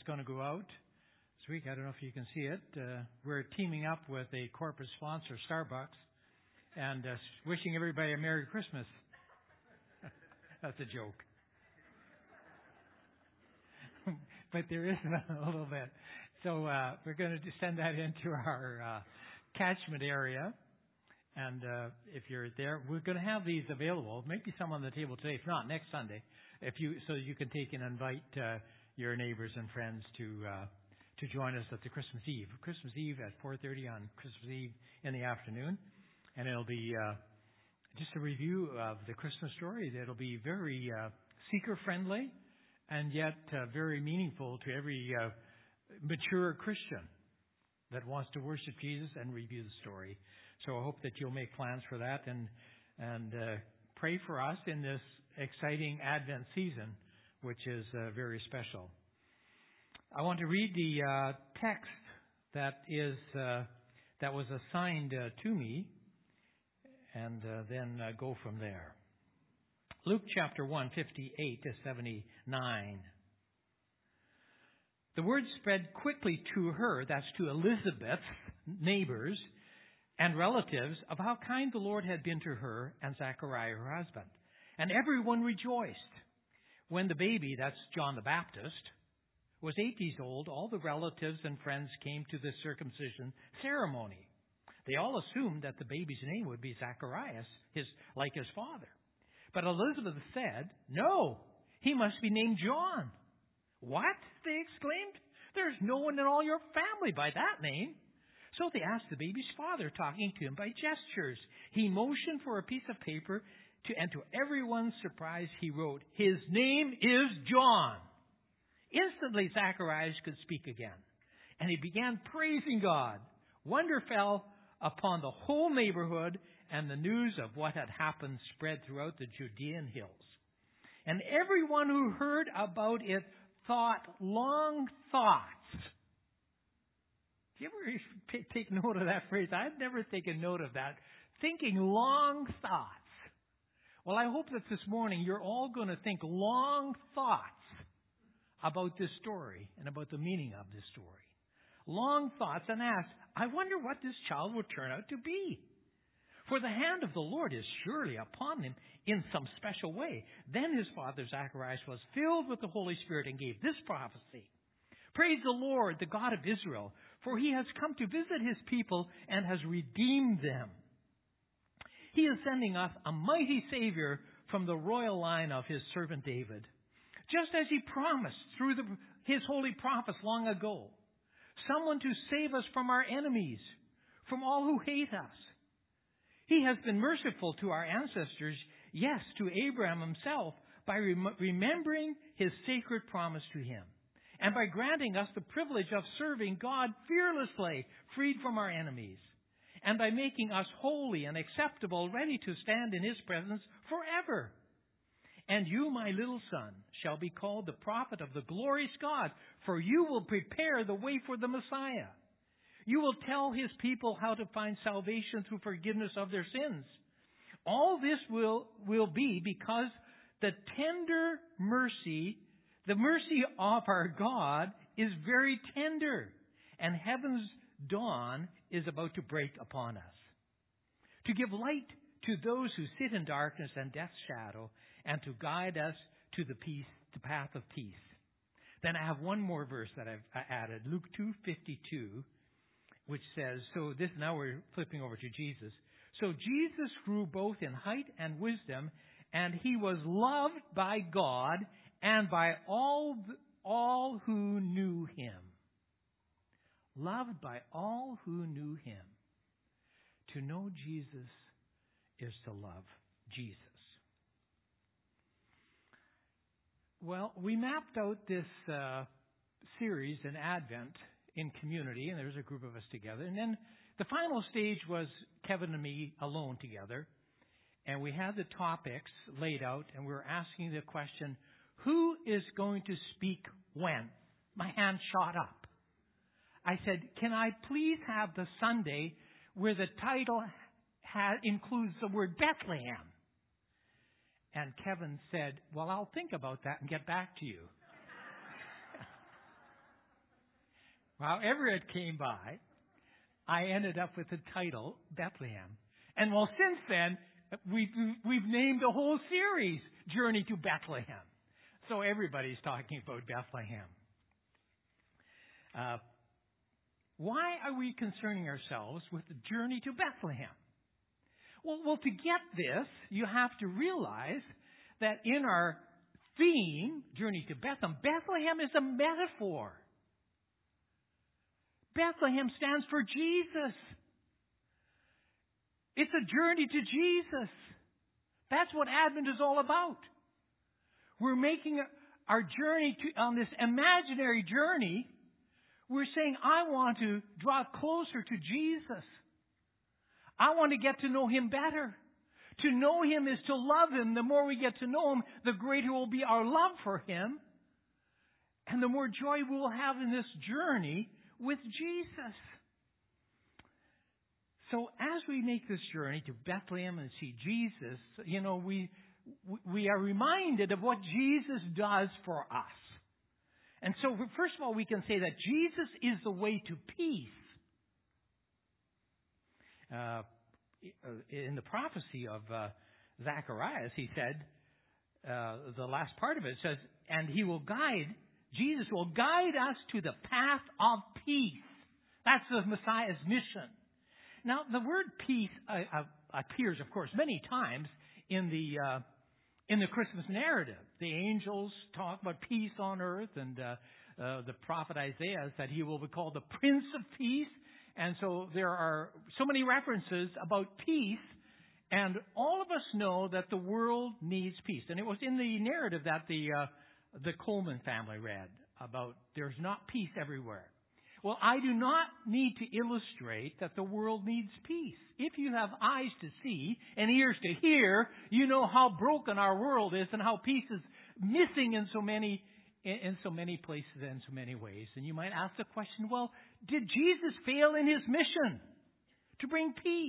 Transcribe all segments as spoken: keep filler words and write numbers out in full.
going to go out this week. I don't know if you can see it. Uh, we're teaming up with a corporate sponsor, Starbucks, and uh, wishing everybody a Merry Christmas. That's a joke. But there is a little bit. So uh, we're going to send that into our uh, catchment area. And uh, if you're there, we're going to have these available. Maybe some on the table today. If not, next Sunday. If you so you can take and invite uh, your neighbors and friends to uh, to join us at the Christmas Eve. Christmas Eve at four thirty on Christmas Eve in the afternoon, and it'll be uh, just a review of the Christmas story. It'll be very uh, seeker friendly, and yet uh, very meaningful to every uh, mature Christian that wants to worship Jesus and review the story. So I hope that you'll make plans for that and and uh, pray for us in this exciting Advent season, which is uh, very special. I want to read the uh, text that is uh, that was assigned uh, to me, and uh, then uh, go from there. Luke chapter one, fifty-eight to seventy-nine. The word spread quickly to her, that's to Elizabeth's neighbors and relatives, of how kind the Lord had been to her and Zachariah, her husband. And everyone rejoiced. When the baby, that's John the Baptist, was eight days old, all the relatives and friends came to the circumcision ceremony. They all assumed that the baby's name would be Zacharias, his, like his father. But Elizabeth said, "No, he must be named John." "What?" they exclaimed. "There's no one in all your family by that name." So they asked the baby's father, talking to him by gestures. He motioned for a piece of paper, to, and to everyone's surprise, he wrote, "His name is John." Instantly, Zacharias could speak again, and he began praising God. Wonder fell upon the whole neighborhood, and the news of what had happened spread throughout the Judean hills. And everyone who heard about it thought long thoughts. Do you ever take note of that phrase? I've never taken note of that. Thinking long thoughts. Well, I hope that this morning you're all going to think long thoughts about this story and about the meaning of this story. Long thoughts, and ask, I wonder what this child will turn out to be. For the hand of the Lord is surely upon him in some special way. Then his father Zacharias was filled with the Holy Spirit and gave this prophecy. "Praise the Lord, the God of Israel, for he has come to visit his people and has redeemed them. He is sending us a mighty Savior from the royal line of his servant David, just as he promised through the, his holy prophets long ago. Someone to save us from our enemies, from all who hate us. He has been merciful to our ancestors, yes, to Abraham himself, by rem- remembering his sacred promise to him, and by granting us the privilege of serving God fearlessly, freed from our enemies, and by making us holy and acceptable, ready to stand in his presence forever. And you, my little son, shall be called the prophet of the glorious God, for you will prepare the way for the Messiah. You will tell his people how to find salvation through forgiveness of their sins. All this will, will be because the tender mercy, the mercy of our God is very tender, and heaven's dawn is about to break upon us, to give light to those who sit in darkness and death's shadow, and to guide us to the peace, the path of peace. Then I have one more verse that I've added, Luke two fifty-two, which says, so this, now we're flipping over to Jesus. So Jesus grew both in height and wisdom, and he was loved by God and by all, all who knew him. Loved by all who knew him. To know Jesus is to love Jesus. Well, we mapped out this uh, series in Advent in community, and there was a group of us together. And then the final stage was Kevin and me alone together. And we had the topics laid out, and we were asking the question, who is going to speak when? My hand shot up. I said, can I please have the Sunday where the title ha- includes the word Bethlehem? And Kevin said, well, I'll think about that and get back to you. however it came by, I ended up with the title Bethlehem. And well, since then, we've, we've named the whole series Journey to Bethlehem. So everybody's talking about Bethlehem. Uh, why are we concerning ourselves with the journey to Bethlehem? Well, well, to get this, you have to realize that in our theme, Journey to Bethlehem, Bethlehem is a metaphor. Bethlehem stands for Jesus. It's a journey to Jesus. That's what Advent is all about. We're making our journey to, on this imaginary journey. We're saying, I want to draw closer to Jesus. I want to get to know Him better. To know Him is to love Him. The more we get to know Him, the greater will be our love for Him. And the more joy we will have in this journey with Jesus. So as we make this journey to Bethlehem and see Jesus, you know, we we are reminded of what Jesus does for us. And so, first of all, we can say that Jesus is the way to peace. Uh, in the prophecy of uh, Zacharias, he said, uh, the last part of it says, and He will guide, Jesus will guide us to the path of peace. That's the Messiah's mission. Now, the word peace uh, uh, appears, of course, many times in the uh, in the Christmas narrative. The angels talk about peace on earth, and uh, uh, the prophet Isaiah said He will be called the Prince of Peace. And so there are so many references about peace, and all of us know that the world needs peace. And it was in the narrative that the uh, the Coleman family read about there's not peace everywhere. Well, I do not need to illustrate that the world needs peace. If you have eyes to see and ears to hear, you know how broken our world is and how peace is missing in so many in so many places and in so many ways. And you might ask the question, well, did Jesus fail in His mission to bring peace?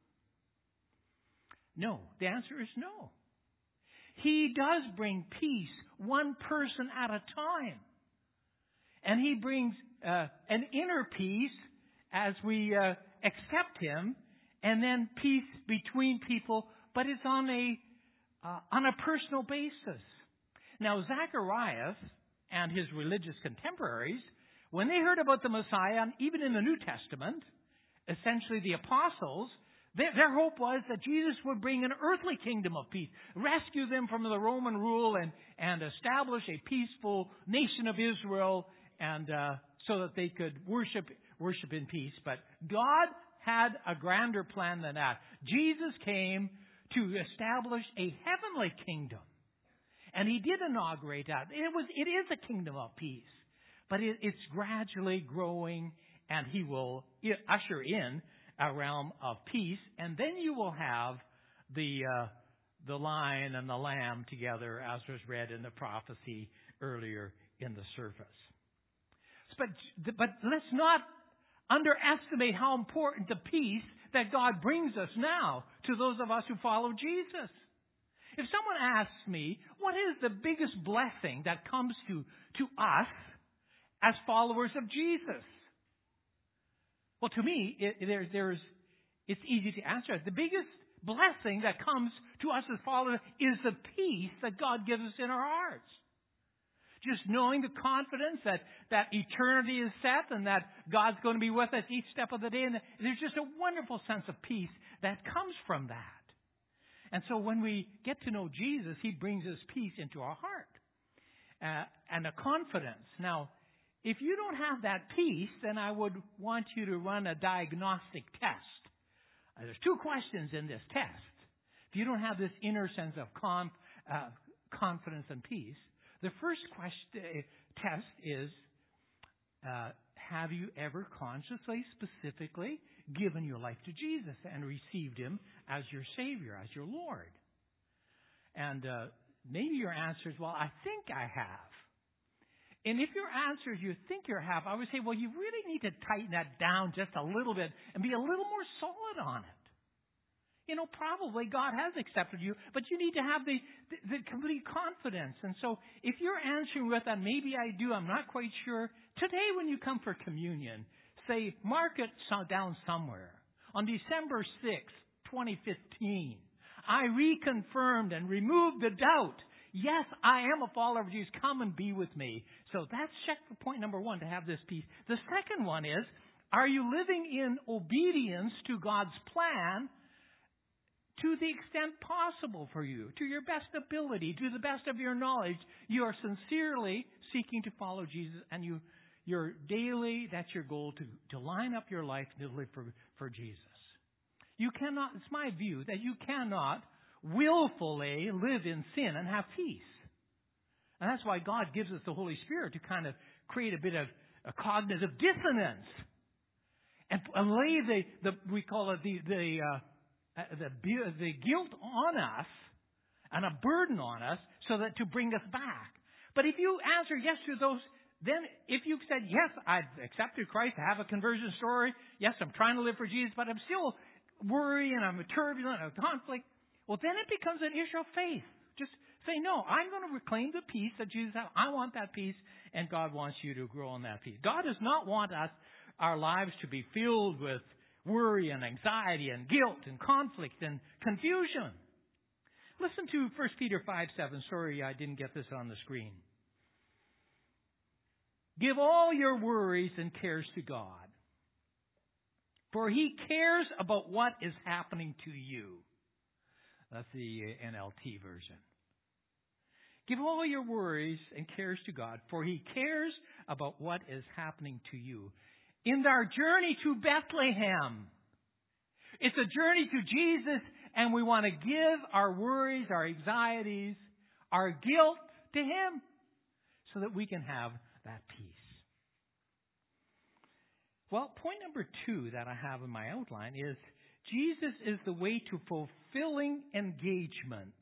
No. The answer is no. He does bring peace one person at a time. And He brings uh, an inner peace as we uh, accept Him, and then peace between people, but it's on a uh, on a personal basis. Now, Zacharias and his religious contemporaries, when they heard about the Messiah, and even in the New Testament, essentially the apostles, their, their hope was that Jesus would bring an earthly kingdom of peace, rescue them from the Roman rule, and, and establish a peaceful nation of Israel, and uh, so that they could worship worship in peace. But God had a grander plan than that. Jesus came to establish a heavenly kingdom. And He did inaugurate that. It was, it is a kingdom of peace. But it, it's gradually growing, and He will usher in a realm of peace. And then you will have the uh, the lion and the lamb together, as was read in the prophecy earlier in the service. But, but let's not underestimate how important the peace that God brings us now to those of us who follow Jesus. If someone asks me, what is the biggest blessing that comes to, to us as followers of Jesus? Well, to me, it, there, there's, it's easy to answer. The biggest blessing that comes to us as followers is the peace that God gives us in our hearts. Just knowing the confidence that, that eternity is set and that God's going to be with us each step of the day. And there's just a wonderful sense of peace that comes from that. And so when we get to know Jesus, He brings us peace into our heart uh, and a confidence. Now, if you don't have that peace, then I would want you to run a diagnostic test. Uh, there's two questions in this test. If you don't have this inner sense of conf, uh, confidence and peace, the first question, uh, test is, uh, have you ever consciously, specifically, given your life to Jesus and received Him as your Savior, as your Lord? And uh, maybe your answer is, well, I think I have. And if your answer is you think you have, I would say, well, you really need to tighten that down just a little bit and be a little more solid on it. You know, probably God has accepted you, but you need to have the, the, the complete confidence. And so if you're answering with that, maybe I do, I'm not quite sure. Today when you come for communion, say, mark it down somewhere. On December sixth, twenty fifteen, I reconfirmed and removed the doubt. Yes, I am a follower of Jesus. Come and be with me. So that's check for point number one, to have this peace. The second one is, are you living in obedience to God's plan to the extent possible for you, to your best ability, to the best of your knowledge? You are sincerely seeking to follow Jesus, and you, you're daily, that's your goal, to, to line up your life to live for, for Jesus. You cannot, it's my view, that you cannot willfully live in sin and have peace. And that's why God gives us the Holy Spirit to kind of create a bit of a cognitive dissonance. And lay the, the we call it the, the, uh, the, the guilt on us and a burden on us so that to bring us back. But if you answer yes to those, then if you've said, yes, I've accepted Christ, I have a conversion story, yes, I'm trying to live for Jesus, but I'm still worrying, I'm turbulent, I'm conflict, well, then it becomes an issue of faith. Just say, no, I'm going to reclaim the peace that Jesus has. I want that peace, and God wants you to grow in that peace. God does not want us, our lives, to be filled with worry and anxiety and guilt and conflict and confusion. Listen to First Peter five seven. Sorry, I didn't get this on the screen. Give all your worries and cares to God, for He cares about what is happening to you. That's the N L T version. Give all your worries and cares to God, for He cares about what is happening to you. In our journey to Bethlehem, it's a journey to Jesus, and we want to give our worries, our anxieties, our guilt to Him so that we can have that peace. Well, point number two that I have in my outline is Jesus is the way to fulfilling engagement.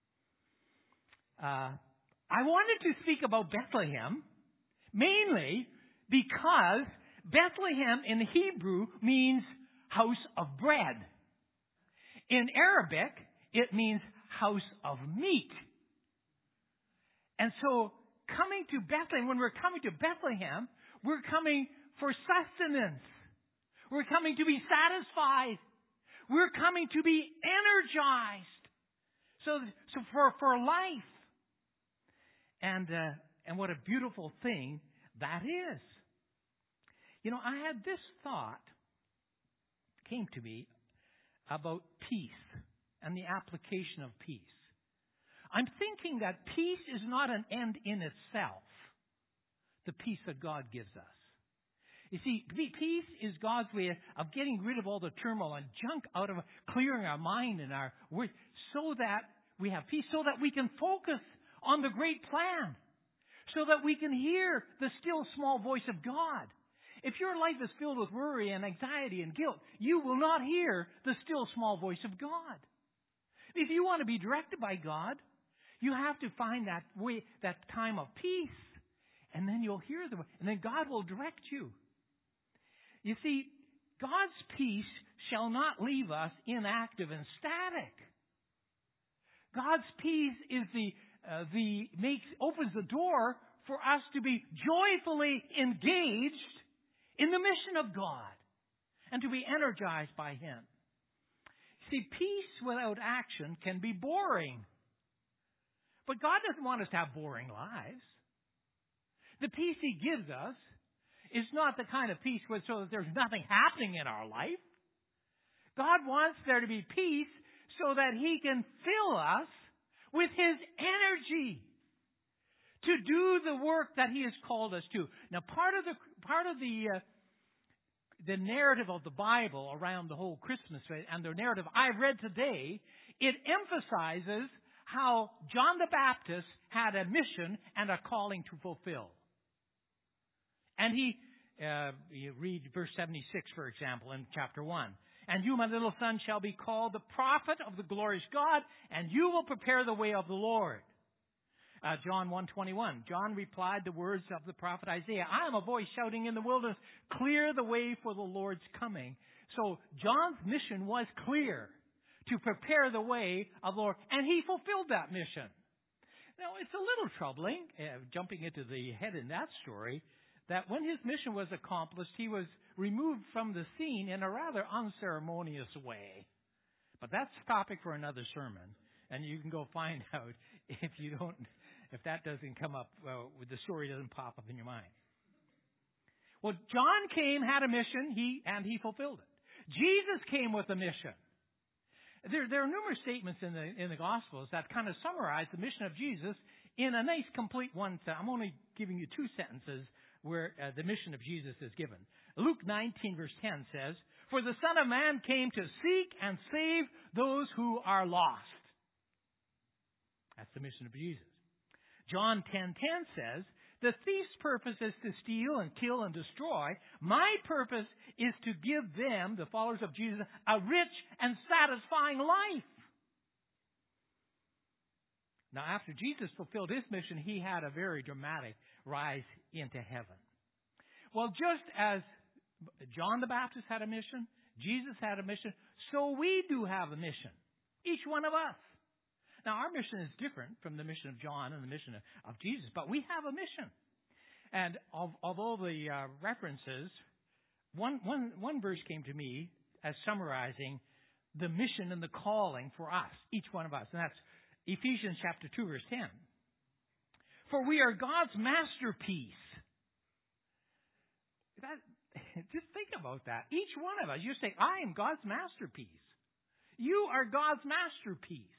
Uh, I wanted to speak about Bethlehem mainly because Bethlehem in Hebrew means house of bread. In Arabic, it means house of meat. And so coming to Bethlehem, when we're coming to Bethlehem, we're coming for sustenance. We're coming to be satisfied. We're coming to be energized. So, so for, for life. And, uh, and what a beautiful thing that is. You know, I had this thought came to me about peace and the application of peace. I'm thinking that peace is not an end in itself, the peace that God gives us. You see, peace is God's way of getting rid of all the turmoil and junk out of clearing our mind and our words so that we have peace, so that we can focus on the great plan, so that we can hear the still small voice of God. If your life is filled with worry and anxiety and guilt, you will not hear the still small voice of God. If you want to be directed by God, you have to find that way, that time of peace, and then you'll hear the, and then God will direct you. You see, God's peace shall not leave us inactive and static. God's peace is the uh, the makes opens the door for us to be joyfully engaged in the mission of God and to be energized by Him. See, peace without action can be boring. But God doesn't want us to have boring lives. The peace He gives us is not the kind of peace where so that there's nothing happening in our life. God wants there to be peace so that He can fill us with His energy to do the work that He has called us to. Now, part of the part of the uh, the narrative of the Bible around the whole Christmas and the narrative I've read today, it emphasizes how John the Baptist had a mission and a calling to fulfill. And he, uh, you read verse seventy-six, for example, in chapter one. And you, my little son, shall be called the prophet of the glorious God, and you will prepare the way of the Lord. Uh, John one twenty-one. John replied the words of the prophet Isaiah. I am a voice shouting in the wilderness, clear the way for the Lord's coming. So John's mission was clear, to prepare the way of the Lord. And he fulfilled that mission. Now, it's a little troubling, uh, jumping into the head in that story, that when his mission was accomplished, he was removed from the scene in a rather unceremonious way. But that's a topic for another sermon, and you can go find out if you don't, if that doesn't come up, well, the story doesn't pop up in your mind. Well, John came, had a mission, he and he fulfilled it. Jesus came with a mission. There, there are numerous statements in the in the Gospels that kind of summarize the mission of Jesus in a nice, complete one sentence. I'm only giving you two sentences where uh, the mission of Jesus is given. Luke nineteen, verse ten says, "For the Son of Man came to seek and save those who are lost." That's the mission of Jesus. John ten ten says, "The thief's purpose is to steal and kill and destroy. My purpose is to give them, the followers of Jesus, a rich and satisfying life." Now, after Jesus fulfilled his mission, he had a very dramatic rise into heaven. Well, just as John the Baptist had a mission, Jesus had a mission, so we do have a mission. Each one of us. Now, our mission is different from the mission of John and the mission of, of Jesus, but we have a mission. And of, of all the uh, references, one, one, one verse came to me as summarizing the mission and the calling for us, each one of us. And that's Ephesians chapter two, verse ten. "For we are God's masterpiece." That, just think about that. Each one of us, you say, I am God's masterpiece. You are God's masterpiece.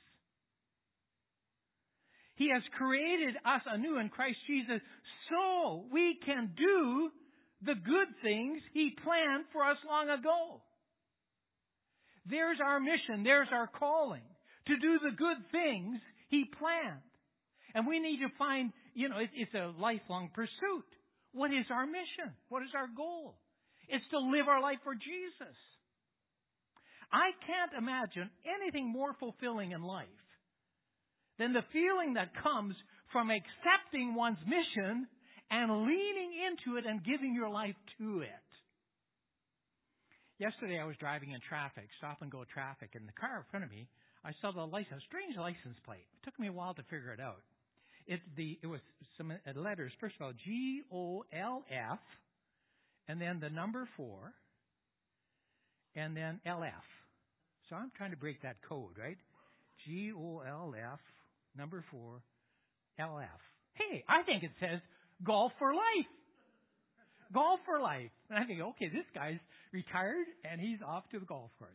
He has created us anew in Christ Jesus so we can do the good things He planned for us long ago. There's our mission. There's our calling. To do the good things He planned. And we need to find, you know, it's a lifelong pursuit. What is our mission? What is our goal? It's to live our life for Jesus. I can't imagine anything more fulfilling in life than the feeling that comes from accepting one's mission and leaning into it and giving your life to it. Yesterday I was driving in traffic, stop and go traffic, and the car in front of me, I saw the license, strange license plate. It took me a while to figure it out. It the it was some letters. First of all, G O L F, and then the number four, and then L F. So I'm trying to break that code, right? G O L F, number four, L F. Hey, I think it says golf for life. Golf for life. And I think, okay, this guy's retired and he's off to the golf course.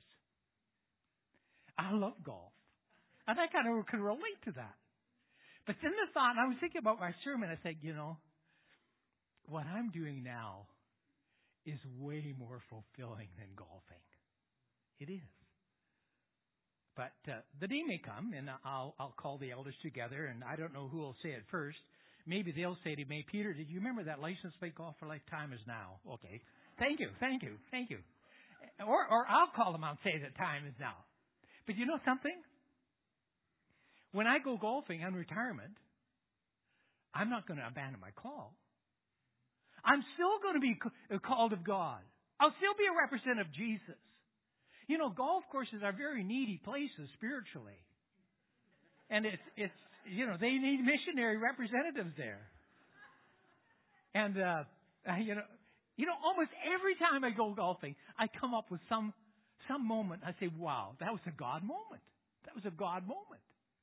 I love golf. And I kind of can relate to that. But then the thought, and I was thinking about my sermon, I said, you know, what I'm doing now is way more fulfilling than golfing. It is. But uh, the day may come, and I'll I'll call the elders together, and I don't know who will say it first. Maybe they'll say to me, Peter, did you remember that license plate golf for life? Time is now. Okay. Thank you, thank you, thank you. Or or I'll call them out and say that time is now. But you know something? When I go golfing on retirement, I'm not going to abandon my call. I'm still going to be a called of God. I'll still be a representative of Jesus. You know, golf courses are very needy places spiritually. And it's, it's you know, they need missionary representatives there. And, uh, you know, you know, almost every time I go golfing, I come up with some some moment. I say, wow, that was a God moment. That was a God moment.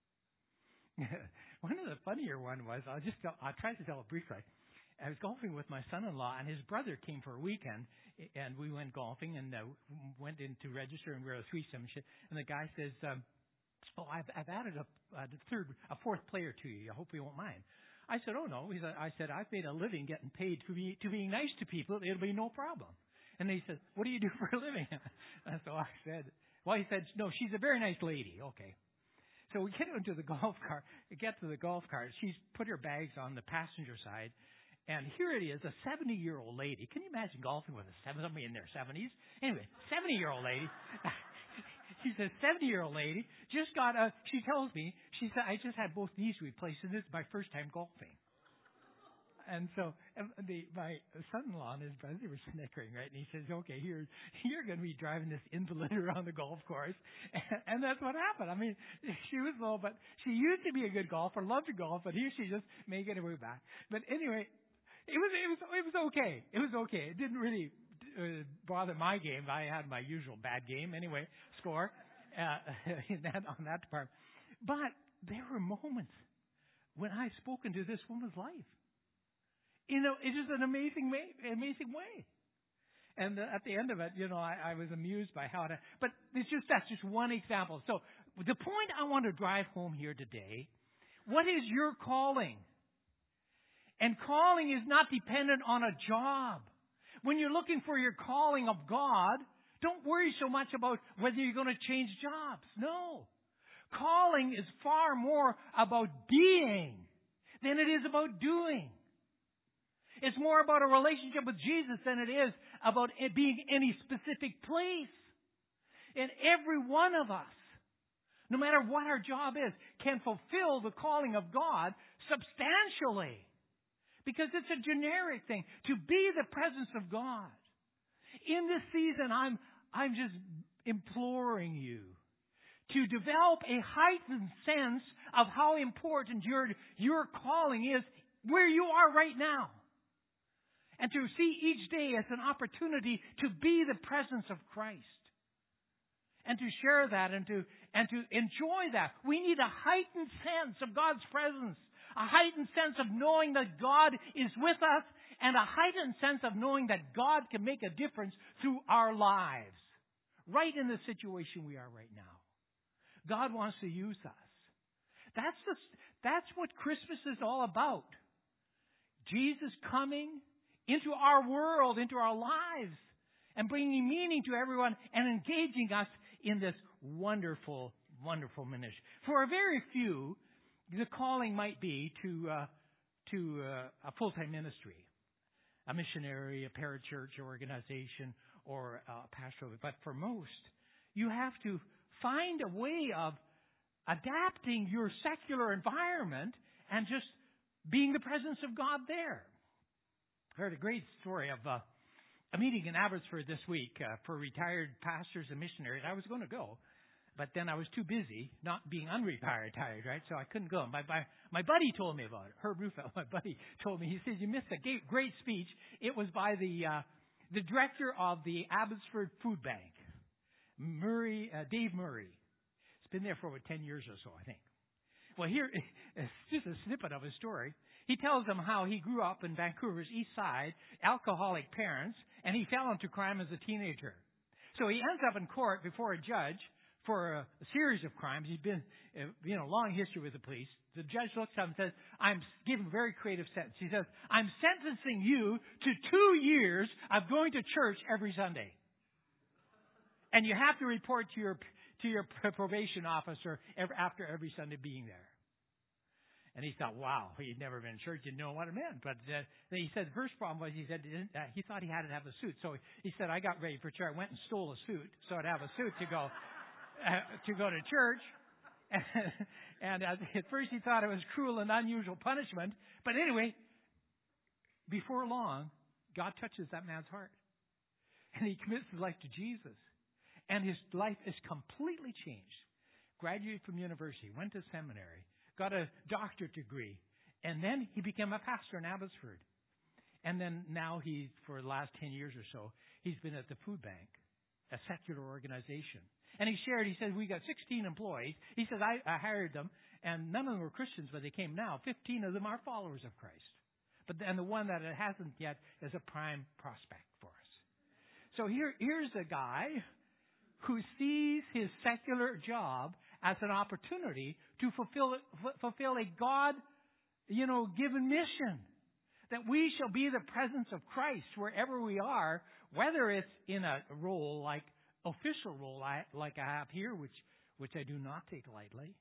One of the funnier one was, I'll just tell, I'll try to tell it briefly. I was golfing with my son-in-law, and his brother came for a weekend, and we went golfing and uh, went in to register, and we were a threesome. And the guy says, um, "Oh, I've, I've added a, a third, a fourth player to you. I hope you won't mind." I said, "Oh no." He said, "I said I've made a living getting paid to be to being nice to people. It'll be no problem." And he said, "What do you do for a living?" And so I said, "Well," he said, "No, she's a very nice lady." Okay. So we get into the golf cart. We get to the golf cart. She's put her bags on the passenger side. And here it is, a seventy-year-old lady. Can you imagine golfing with a seven, somebody in their seventies? Anyway, seventy-year-old lady. She's a seventy-year-old lady. Just got a, she tells me, she said, "I just had both knees replaced, and this is my first time golfing." and so and the, my son-in-law and his brother were snickering, right? And he says, okay, here, you're going to be driving this invalid around the golf course. And, and that's what happened. I mean, she was low, but she used to be a good golfer, loved to golf, but here she's just making her way back. But anyway, it was, it was, it was okay. It was okay. It didn't really uh, bother my game. I had my usual bad game anyway, score, uh, in that, on that department. But there were moments when I spoke into this woman's life. You know, it is an amazing way, amazing way. And uh, at the end of it, you know, I, I was amused by how to, but it's just, that's just one example. So the point I want to drive home here today, what is your calling? And calling is not dependent on a job. When you're looking for your calling of God, don't worry so much about whether you're going to change jobs. No. Calling is far more about being than it is about doing. It's more about a relationship with Jesus than it is about it being any specific place. And every one of us, no matter what our job is, can fulfill the calling of God substantially. Because it's a generic thing. To be the presence of God. In this season, I'm, I'm just imploring you to develop a heightened sense of how important your, your calling is where you are right now. And to see each day as an opportunity to be the presence of Christ. And to share that and to, and to enjoy that. We need a heightened sense of God's presence. A heightened sense of knowing that God is with us. And a heightened sense of knowing that God can make a difference through our lives. Right in the situation we are right now. God wants to use us. That's the, that's what Christmas is all about. Jesus coming into our world, into our lives, and bringing meaning to everyone and engaging us in this wonderful, wonderful ministry. For a very few, the calling might be to uh, to uh, a full-time ministry, a missionary, a parachurch organization, or a pastoral. But for most, you have to find a way of adapting your secular environment and just being the presence of God there. I heard a great story of uh, a meeting in Abbotsford this week uh, for retired pastors and missionaries. I was going to go, but then I was too busy, not being unretired, tired, right? So I couldn't go. My, my my buddy told me about it. Herb Rufel, my buddy, told me. He says, you missed a great speech. It was by the uh, the director of the Abbotsford Food Bank. Murray, uh, Dave Murray. It's been there for over ten years or so, I think. Well, here, it's just a snippet of his story. He tells them how he grew up in Vancouver's East Side, alcoholic parents, and he fell into crime as a teenager. So he ends up in court before a judge for a, a series of crimes. He's been, uh, you know, long history with the police. The judge looks at him and says, I'm giving a very creative sentence. He says, I'm sentencing you to two years of going to church every Sunday. And you have to report to your to your probation officer every, after every Sunday being there. And he thought, wow, he'd never been in church, didn't know what it meant. But uh, then he said the first problem was he said he, didn't, uh, he thought he had to have a suit. So he said, I got ready for church. I went and stole a suit so I'd have a suit to go uh, to go to church. And uh, at first he thought it was cruel and unusual punishment. But anyway, before long, God touches that man's heart. And he commits his life to Jesus. And his life is completely changed. Graduated from university, went to seminary, got a doctorate degree, and then he became a pastor in Abbotsford. And then now he, for the last ten years or so, he's been at the Food Bank, a secular organization. And he shared, he said, we got sixteen employees. He said, I, I hired them, and none of them were Christians, but they came now. fifteen of them are followers of Christ. But and the one that it hasn't yet is a prime prospect for us. So here, here's a guy who sees his secular job as an opportunity to fulfill fulfill a God, you know, given mission. That we shall be the presence of Christ wherever we are, whether it's in a role like official role like I have here, which which I do not take lightly,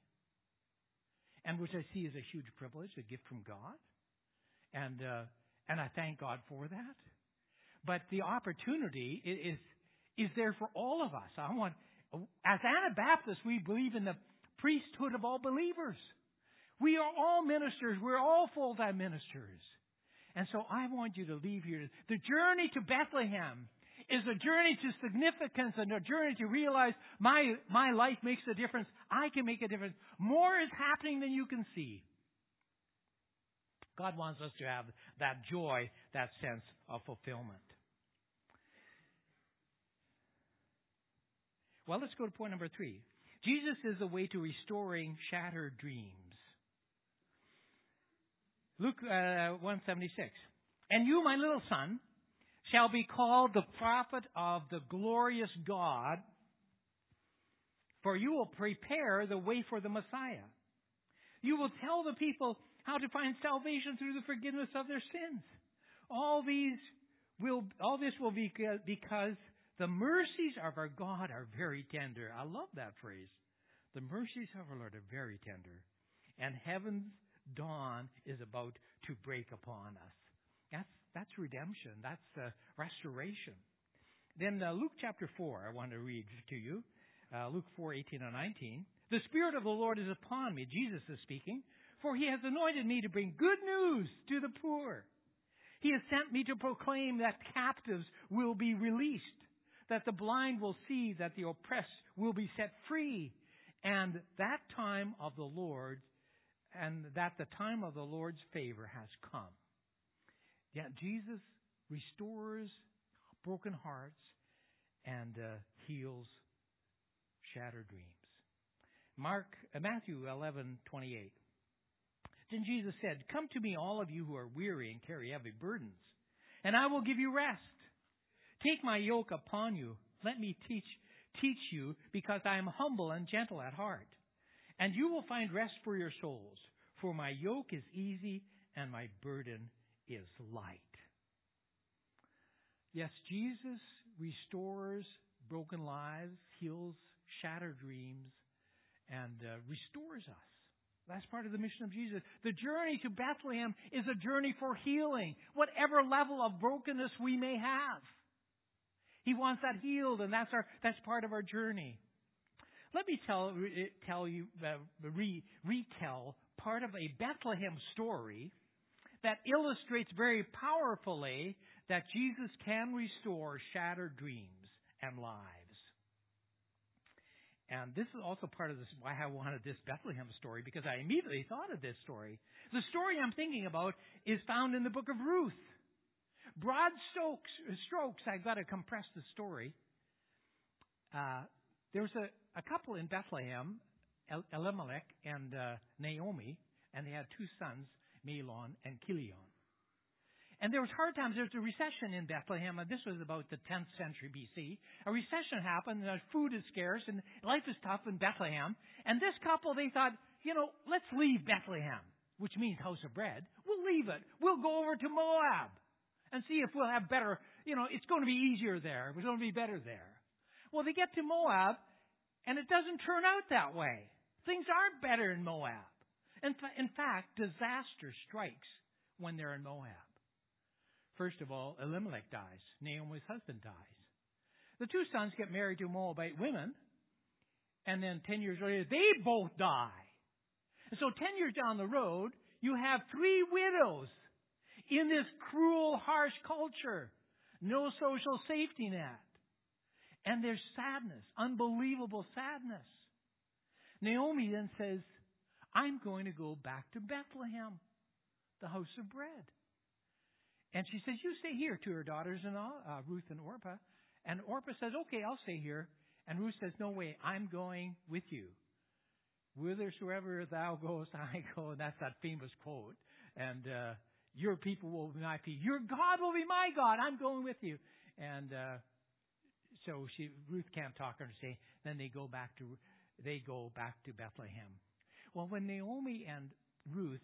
and which I see as a huge privilege, a gift from God, and uh, and I thank God for that. But the opportunity is. is there for all of us. I want, as Anabaptists, we believe in the priesthood of all believers. We are all ministers. We're all full-time ministers. And so I want you to leave here. The journey to Bethlehem is a journey to significance and a journey to realize my, my life makes a difference. I can make a difference. More is happening than you can see. God wants us to have that joy, that sense of fulfillment. Well, let's go to point number three. Jesus is the way to restoring shattered dreams. Luke uh, one seventy-six. And you, my little son, shall be called the prophet of the glorious God, for you will prepare the way for the Messiah. You will tell the people how to find salvation through the forgiveness of their sins. All these will, all this will be because the mercies of our God are very tender. I love that phrase. The mercies of our Lord are very tender, and heaven's dawn is about to break upon us. That's that's redemption. That's uh, restoration. Then uh, Luke chapter four, I want to read to you. Uh, Luke four, eighteen and nineteen. The Spirit of the Lord is upon me. Jesus is speaking. For He has anointed me to bring good news to the poor. He has sent me to proclaim that captives will be released, that the blind will see, that the oppressed will be set free, and that time of the Lord, and that the time of the Lord's favor has come. Yeah, Jesus restores broken hearts and uh, heals shattered dreams. Mark, uh, Matthew eleven twenty-eight. Then Jesus said, "Come to me, all of you who are weary and carry heavy burdens, and I will give you rest. Take my yoke upon you. Let me teach teach you, because I am humble and gentle at heart. And you will find rest for your souls. For my yoke is easy and my burden is light." Yes, Jesus restores broken lives, heals shattered dreams, and uh, restores us. That's part of the mission of Jesus. The journey to Bethlehem is a journey for healing, whatever level of brokenness we may have. He wants that healed, and that's our that's part of our journey. Let me tell tell you uh, re, retell part of a Bethlehem story that illustrates very powerfully that Jesus can restore shattered dreams and lives. And this is also part of this, why I wanted this Bethlehem story, because I immediately thought of this story. The story I'm thinking about is found in the book of Ruth. Broad strokes, strokes I've got to compress the story. Uh, there was a, a couple in Bethlehem, El- Elimelech and uh, Naomi, and they had two sons, Mahlon and Chilion. And there was hard times. There was a recession in Bethlehem, and this was about the tenth century B C. A recession happened, and food is scarce, and life is tough in Bethlehem. And this couple, they thought, you know, let's leave Bethlehem, which means house of bread. We'll leave it. We'll go over to Moab and see if we'll have better, you know, it's going to be easier there. It's going to be better there. Well, they get to Moab, and it doesn't turn out that way. Things aren't better in Moab. In, fa- in fact, disaster strikes when they're in Moab. First of all, Elimelech dies. Naomi's husband dies. The two sons get married to Moabite women, and then ten years later, they both die. And so ten years down the road, you have three widows in this cruel, harsh culture. No social safety net. And there's sadness, unbelievable sadness. Naomi then says, I'm going to go back to Bethlehem, the house of bread. And she says, you stay here, to her daughters-in-law, uh, Ruth and Orpah. And Orpah says, okay, I'll stay here. And Ruth says, no way, I'm going with you. Whithersoever thou goest, I go. And that's that famous quote. And uh, your people will be my people. Your God will be my God. I'm going with you. And uh, so she, Ruth can't talk her to say. Then they go back to they go back to Bethlehem. Well, when Naomi and Ruth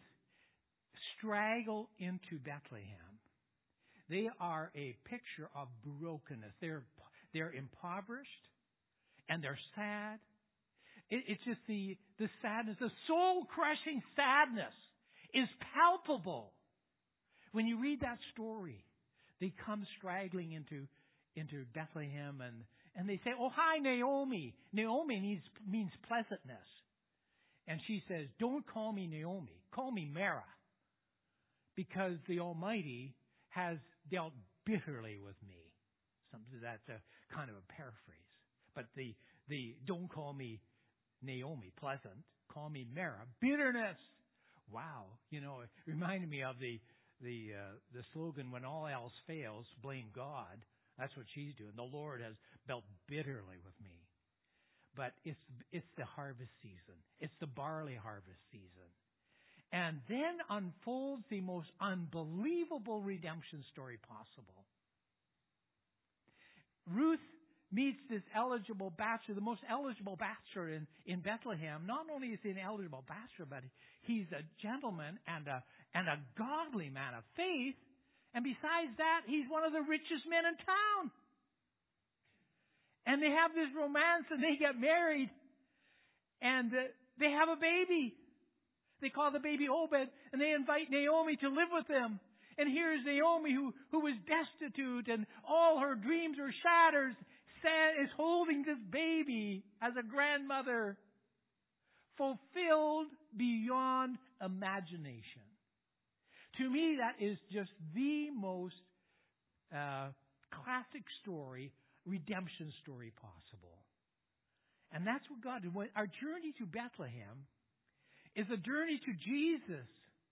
straggle into Bethlehem, they are a picture of brokenness. They're they're impoverished and they're sad. It, it's just the the sadness, the soul-crushing sadness is palpable. When you read that story, they come straggling into into Bethlehem and and they say, "Oh, hi, Naomi." Naomi means means pleasantness, and she says, "Don't call me Naomi. Call me Mara." because the Almighty has dealt bitterly with me. Something that's a kind of a paraphrase. But the the don't call me Naomi, pleasant. Call me Mara, bitterness. Wow, you know, it reminded me of the the uh, the slogan, when all else fails, blame God. That's what she's doing. The Lord has dealt bitterly with me. But it's it's the harvest season. It's the barley harvest season. And then unfolds the most unbelievable redemption story possible. Ruth meets this eligible bachelor, the most eligible bachelor in, in Bethlehem. Not only is he an eligible bachelor, but he's a gentleman and a and a godly man of faith. And besides that, he's one of the richest men in town. And they have this romance and they get married. And uh, they have a baby. They call the baby Obed, and they invite Naomi to live with them. And here's Naomi, who, who was destitute, and all her dreams were shattered, is holding this baby as a grandmother, fulfilled beyond imagination. To me, that is just the most uh, classic story, redemption story possible. And that's what God did. Our journey to Bethlehem is a journey to Jesus,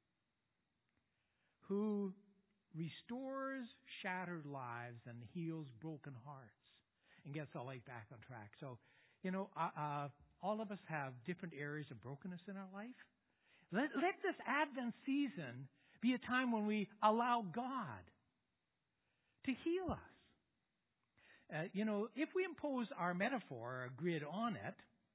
who restores shattered lives and heals broken hearts and gets our life back on track. So, you know, uh, uh, all of us have different areas of brokenness in our life. Let, let this Advent season be a time when we allow God to heal us. Uh, you know, if we impose our metaphor, our grid on it,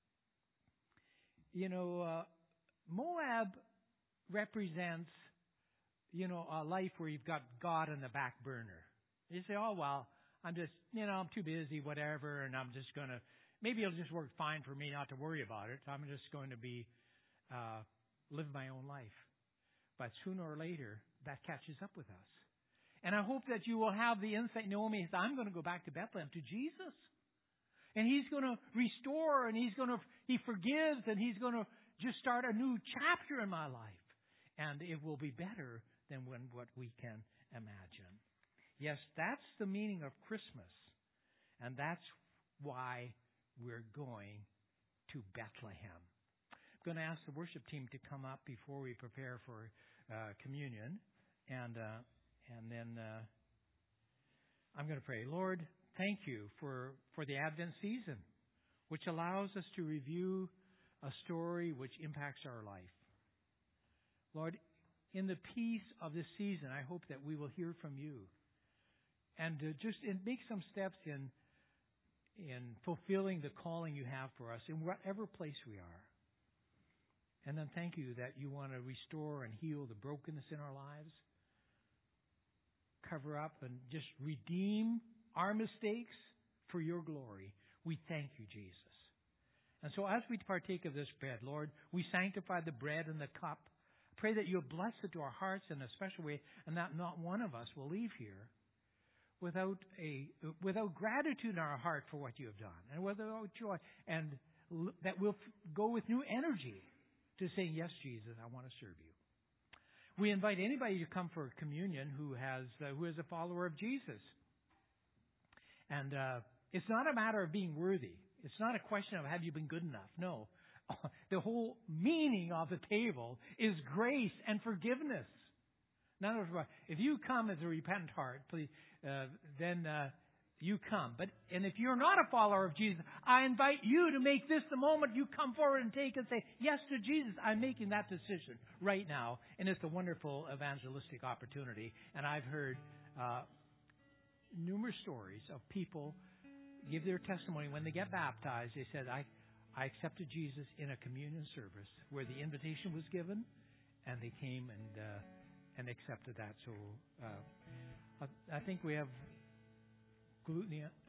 you know, uh, Moab represents, you know, a life where you've got God in the back burner. You say, oh, well, I'm just, you know, I'm too busy, whatever, and I'm just going to, maybe it'll just work fine for me not to worry about it. I'm just going to be, uh, live my own life. But sooner or later, that catches up with us. And I hope that you will have the insight, Naomi says, I'm going to go back to Bethlehem, to Jesus. And He's going to restore, and He's going to, He forgives, and He's going to just start a new chapter in my life. And it will be better than when, what we can imagine. Yes, that's the meaning of Christmas. And that's why we're going to Bethlehem. I'm going to ask the worship team to come up before we prepare for uh, communion. And uh, and then uh, I'm going to pray. Lord, thank you for, for the Advent season, which allows us to review a story which impacts our life. Lord, in the peace of this season, I hope that we will hear from you and uh, just make some steps in in fulfilling the calling you have for us in whatever place we are. And then thank you that you want to restore and heal the brokenness in our lives, cover up and just redeem our mistakes for your glory. We thank you, Jesus. And so as we partake of this bread, Lord, we sanctify the bread and the cup. Pray that you'll bless it to our hearts in a special way, and that not one of us will leave here without a without gratitude in our heart for what you have done, and without joy, and that we'll go with new energy to saying, yes, Jesus, I want to serve you. We invite anybody to come for communion who has uh, who is a follower of Jesus. And uh, it's not a matter of being worthy. It's not a question of have you been good enough. No. The whole meaning of the table is grace and forgiveness. None of us, if you come as a repentant heart, please, uh, then uh, you come. But and if you're not a follower of Jesus, I invite you to make this the moment you come forward and take and say, yes to Jesus. I'm making that decision right now. And it's a wonderful evangelistic opportunity. And I've heard uh, numerous stories of people give their testimony when they get baptized. They said, I, I accepted Jesus in a communion service where the invitation was given, and they came and uh, and accepted that. So uh, I, I think we have gluten